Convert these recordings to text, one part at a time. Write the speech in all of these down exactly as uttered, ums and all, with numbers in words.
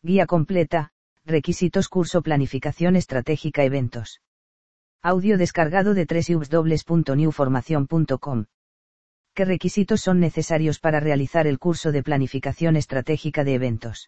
Guía completa, requisitos curso planificación estratégica eventos. Audio descargado de doble u doble u doble u punto new formación punto com. ¿Qué requisitos son necesarios para realizar el curso de planificación estratégica de eventos?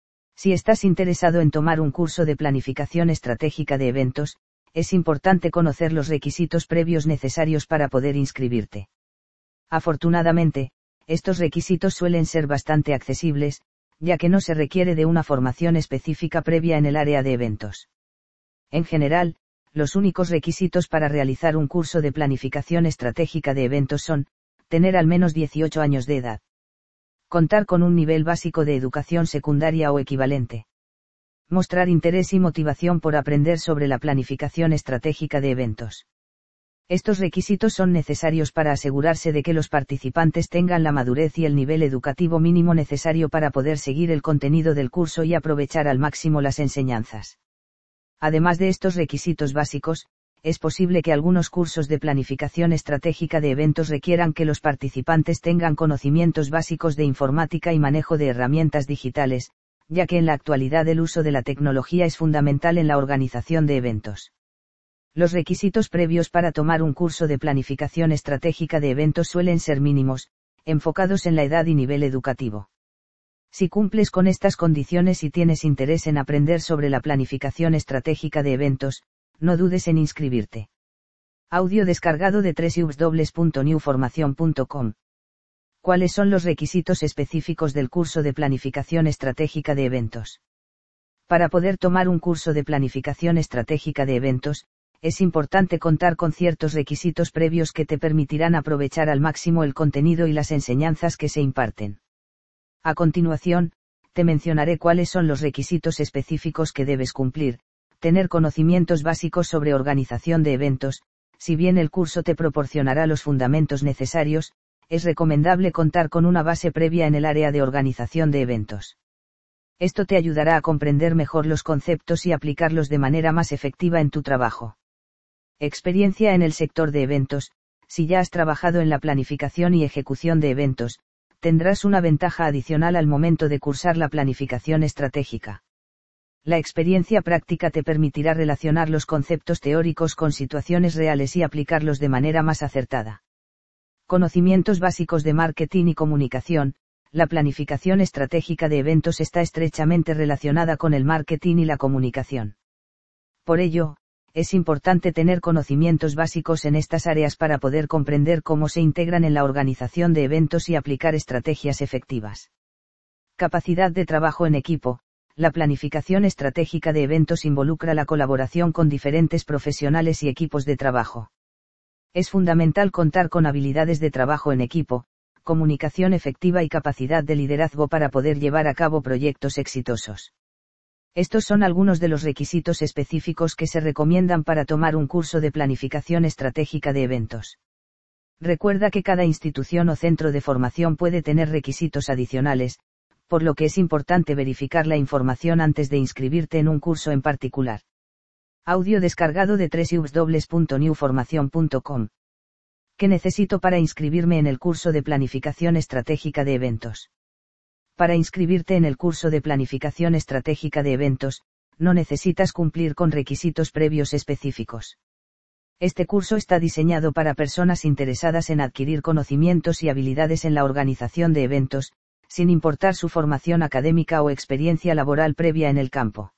Si estás interesado en tomar un curso de planificación estratégica de eventos, es importante conocer los requisitos previos necesarios para poder inscribirte. Afortunadamente, estos requisitos suelen ser bastante accesibles, ya que no se requiere de una formación específica previa en el área de eventos. En general, los únicos requisitos para realizar un curso de planificación estratégica de eventos son, tener al menos dieciocho años de edad. Contar con un nivel básico de educación secundaria o equivalente. Mostrar interés y motivación por aprender sobre la planificación estratégica de eventos. Estos requisitos son necesarios para asegurarse de que los participantes tengan la madurez y el nivel educativo mínimo necesario para poder seguir el contenido del curso y aprovechar al máximo las enseñanzas. Además de estos requisitos básicos, es posible que algunos cursos de planificación estratégica de eventos requieran que los participantes tengan conocimientos básicos de informática y manejo de herramientas digitales, ya que en la actualidad el uso de la tecnología es fundamental en la organización de eventos. Los requisitos previos para tomar un curso de planificación estratégica de eventos suelen ser mínimos, enfocados en la edad y nivel educativo. Si cumples con estas condiciones y tienes interés en aprender sobre la planificación estratégica de eventos, no dudes en inscribirte. Audio descargado de doble u doble u doble u punto new formación punto com. ¿Cuáles son los requisitos específicos del curso de planificación estratégica de eventos? Para poder tomar un curso de planificación estratégica de eventos, es importante contar con ciertos requisitos previos que te permitirán aprovechar al máximo el contenido y las enseñanzas que se imparten. A continuación, te mencionaré cuáles son los requisitos específicos que debes cumplir. Tener conocimientos básicos sobre organización de eventos. Si bien el curso te proporcionará los fundamentos necesarios, es recomendable contar con una base previa en el área de organización de eventos. Esto te ayudará a comprender mejor los conceptos y aplicarlos de manera más efectiva en tu trabajo. Experiencia en el sector de eventos. Si ya has trabajado en la planificación y ejecución de eventos, tendrás una ventaja adicional al momento de cursar la planificación estratégica. La experiencia práctica te permitirá relacionar los conceptos teóricos con situaciones reales y aplicarlos de manera más acertada. Conocimientos básicos de marketing y comunicación. La planificación estratégica de eventos está estrechamente relacionada con el marketing y la comunicación. Por ello, es importante tener conocimientos básicos en estas áreas para poder comprender cómo se integran en la organización de eventos y aplicar estrategias efectivas. Capacidad de trabajo en equipo. La planificación estratégica de eventos involucra la colaboración con diferentes profesionales y equipos de trabajo. Es fundamental contar con habilidades de trabajo en equipo, comunicación efectiva y capacidad de liderazgo para poder llevar a cabo proyectos exitosos. Estos son algunos de los requisitos específicos que se recomiendan para tomar un curso de planificación estratégica de eventos. Recuerda que cada institución o centro de formación puede tener requisitos adicionales, por lo que es importante verificar la información antes de inscribirte en un curso en particular. Audio descargado de doble u doble u doble u punto new formación punto com. ¿Qué necesito para inscribirme en el curso de planificación estratégica de eventos? Para inscribirte en el curso de planificación estratégica de eventos, no necesitas cumplir con requisitos previos específicos. Este curso está diseñado para personas interesadas en adquirir conocimientos y habilidades en la organización de eventos, sin importar su formación académica o experiencia laboral previa en el campo.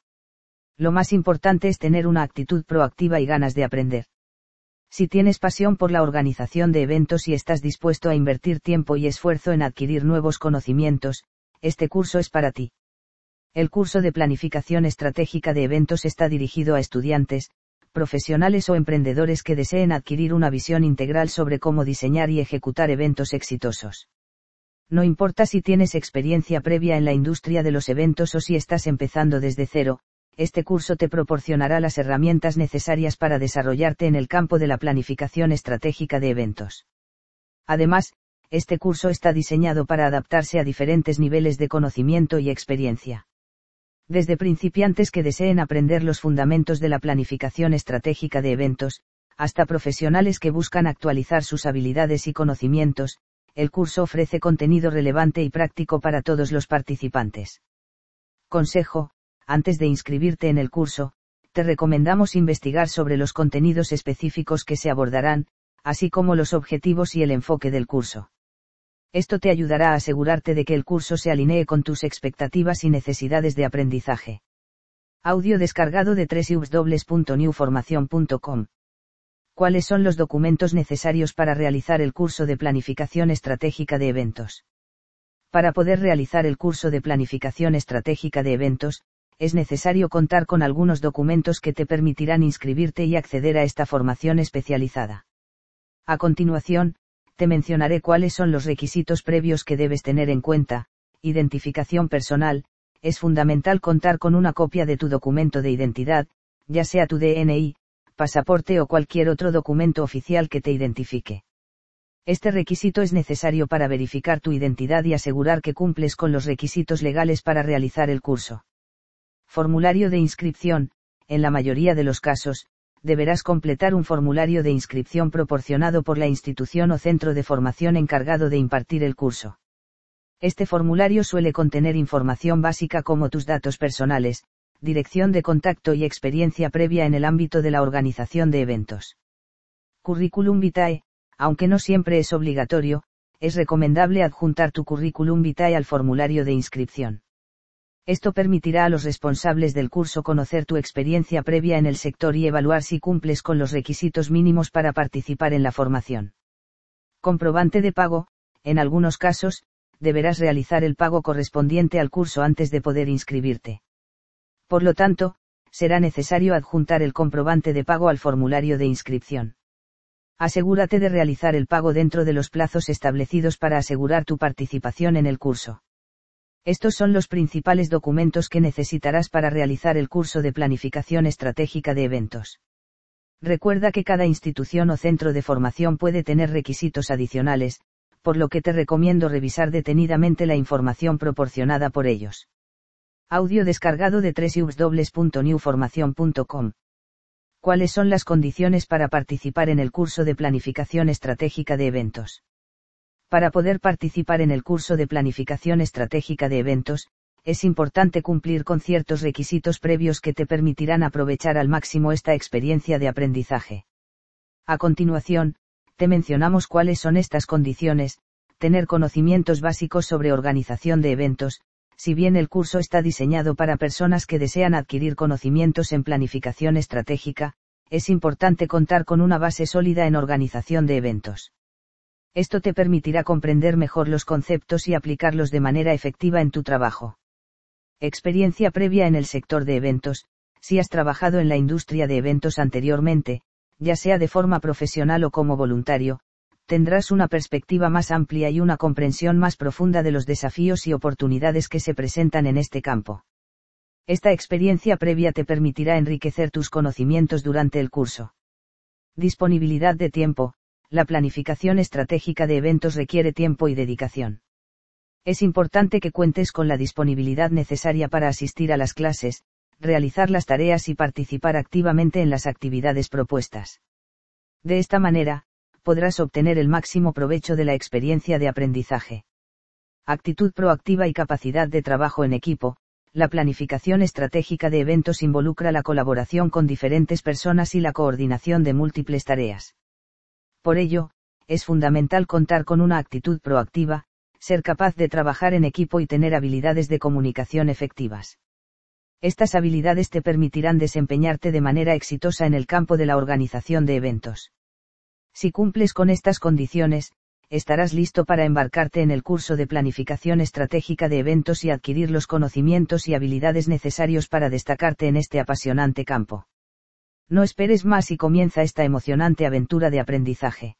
Lo más importante es tener una actitud proactiva y ganas de aprender. Si tienes pasión por la organización de eventos y estás dispuesto a invertir tiempo y esfuerzo en adquirir nuevos conocimientos, este curso es para ti. El curso de planificación estratégica de eventos está dirigido a estudiantes, profesionales o emprendedores que deseen adquirir una visión integral sobre cómo diseñar y ejecutar eventos exitosos. No importa si tienes experiencia previa en la industria de los eventos o si estás empezando desde cero, este curso te proporcionará las herramientas necesarias para desarrollarte en el campo de la planificación estratégica de eventos. Además, este curso está diseñado para adaptarse a diferentes niveles de conocimiento y experiencia. Desde principiantes que deseen aprender los fundamentos de la planificación estratégica de eventos, hasta profesionales que buscan actualizar sus habilidades y conocimientos, el curso ofrece contenido relevante y práctico para todos los participantes. Consejo: antes de inscribirte en el curso, te recomendamos investigar sobre los contenidos específicos que se abordarán, así como los objetivos y el enfoque del curso. Esto te ayudará a asegurarte de que el curso se alinee con tus expectativas y necesidades de aprendizaje. Audio descargado de doble u doble u doble u punto new formación punto com. ¿Cuáles son los documentos necesarios para realizar el curso de planificación estratégica de eventos? Para poder realizar el curso de planificación estratégica de eventos, es necesario contar con algunos documentos que te permitirán inscribirte y acceder a esta formación especializada. A continuación, te mencionaré cuáles son los requisitos previos que debes tener en cuenta. Identificación personal: es fundamental contar con una copia de tu documento de identidad, ya sea tu D N I, pasaporte o cualquier otro documento oficial que te identifique. Este requisito es necesario para verificar tu identidad y asegurar que cumples con los requisitos legales para realizar el curso. Formulario de inscripción: en la mayoría de los casos, deberás completar un formulario de inscripción proporcionado por la institución o centro de formación encargado de impartir el curso. Este formulario suele contener información básica como tus datos personales, dirección de contacto y experiencia previa en el ámbito de la organización de eventos. Curriculum vitae: aunque no siempre es obligatorio, es recomendable adjuntar tu curriculum vitae al formulario de inscripción. Esto permitirá a los responsables del curso conocer tu experiencia previa en el sector y evaluar si cumples con los requisitos mínimos para participar en la formación. Comprobante de pago: en algunos casos, deberás realizar el pago correspondiente al curso antes de poder inscribirte. Por lo tanto, será necesario adjuntar el comprobante de pago al formulario de inscripción. Asegúrate de realizar el pago dentro de los plazos establecidos para asegurar tu participación en el curso. Estos son los principales documentos que necesitarás para realizar el curso de planificación estratégica de eventos. Recuerda que cada institución o centro de formación puede tener requisitos adicionales, por lo que te recomiendo revisar detenidamente la información proporcionada por ellos. Audio descargado de doble u doble u doble u punto new formación punto com. ¿Cuáles son las condiciones para participar en el curso de planificación estratégica de eventos? Para poder participar en el curso de planificación estratégica de eventos, es importante cumplir con ciertos requisitos previos que te permitirán aprovechar al máximo esta experiencia de aprendizaje. A continuación, te mencionamos cuáles son estas condiciones: tener conocimientos básicos sobre organización de eventos. Si bien el curso está diseñado para personas que desean adquirir conocimientos en planificación estratégica, es importante contar con una base sólida en organización de eventos. Esto te permitirá comprender mejor los conceptos y aplicarlos de manera efectiva en tu trabajo. Experiencia previa en el sector de eventos: si has trabajado en la industria de eventos anteriormente, ya sea de forma profesional o como voluntario, tendrás una perspectiva más amplia y una comprensión más profunda de los desafíos y oportunidades que se presentan en este campo. Esta experiencia previa te permitirá enriquecer tus conocimientos durante el curso. Disponibilidad de tiempo: la planificación estratégica de eventos requiere tiempo y dedicación. Es importante que cuentes con la disponibilidad necesaria para asistir a las clases, realizar las tareas y participar activamente en las actividades propuestas. De esta manera, podrás obtener el máximo provecho de la experiencia de aprendizaje. Actitud proactiva y capacidad de trabajo en equipo: la planificación estratégica de eventos involucra la colaboración con diferentes personas y la coordinación de múltiples tareas. Por ello, es fundamental contar con una actitud proactiva, ser capaz de trabajar en equipo y tener habilidades de comunicación efectivas. Estas habilidades te permitirán desempeñarte de manera exitosa en el campo de la organización de eventos. Si cumples con estas condiciones, estarás listo para embarcarte en el curso de planificación estratégica de eventos y adquirir los conocimientos y habilidades necesarios para destacarte en este apasionante campo. No esperes más y comienza esta emocionante aventura de aprendizaje.